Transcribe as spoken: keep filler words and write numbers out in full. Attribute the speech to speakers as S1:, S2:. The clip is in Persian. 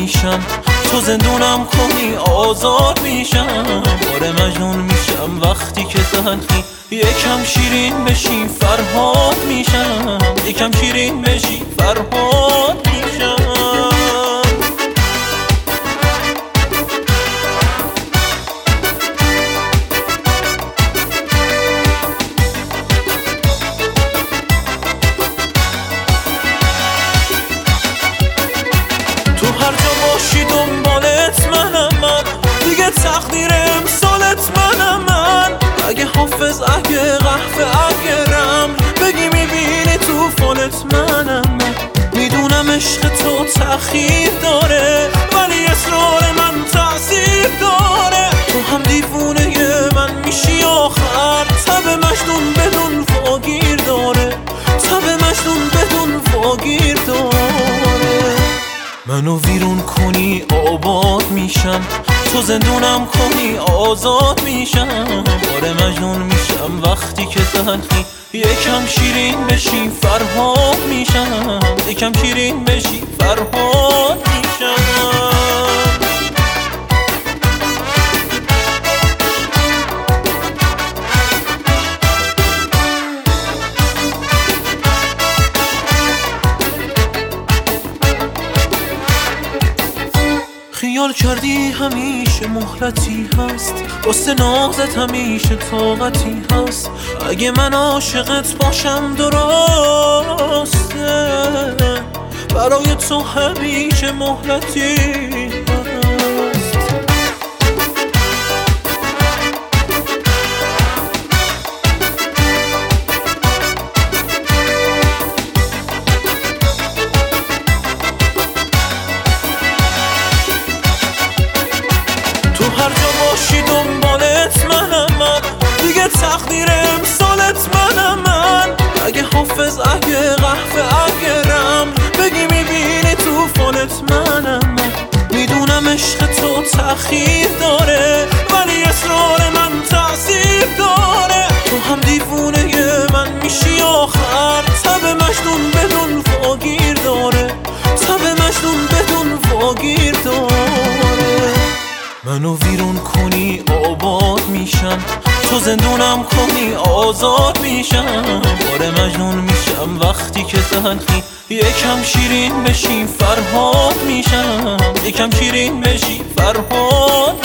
S1: میشم، تو زندونم کنی آزاد میشم. آره مجنون میشم وقتی که تلخی یکم شیرین بشی فرهاد میشم، یکم شیرین بشی فرهاد میشم. تو هر جا باشی دنبالت منم من، دیگه تقدیر امسالت منم من. اگه حافظ اگه قهوه اگه رمل بگی میبینی تو فالت منم من. میدونم عشق تو تأخیر داره ولی اصرار من تأثیر داره. تو هم دیوونه من میشی آخر، تب مجنون بدون واگیر داره، تب مجنون بدون واگیر داره. منو ویرون کنی آباد میشم، تو زندونم کنی آزاد میشم. آره مجنون میشم وقتی که تلخی یکم شیرین بشی فرهاد میشم، یکم شیرین بشی فرهاد میشم. خیال کردی همیشه مهلتی هست، واسه نازت همیشه طاقتی هست. اگه من عاشقت باشم درسته، برای تو همیشه مهلتی هست. تو هر جا باشی دنبالت منم من، دیگه تقدیر امسالت منم من. اگه حافظ اگه قهوه اگه رمل بگی میبینی تو فالت منم من. میدونم عشق تو تأخیر داره ولی اصرار من تأثیر داره. تو هم دیوونه من میشی آخر، تب مجنون بدون واگیر داره، تب مجنون بدون واگیر داره. منو ویرون کنی آباد میشم، تو زندونم کنی آزاد میشم. آره مجنون میشم وقتی که تلخی یکم شیرین بشی فرهاد میشم، یکم شیرین بشی فرهاد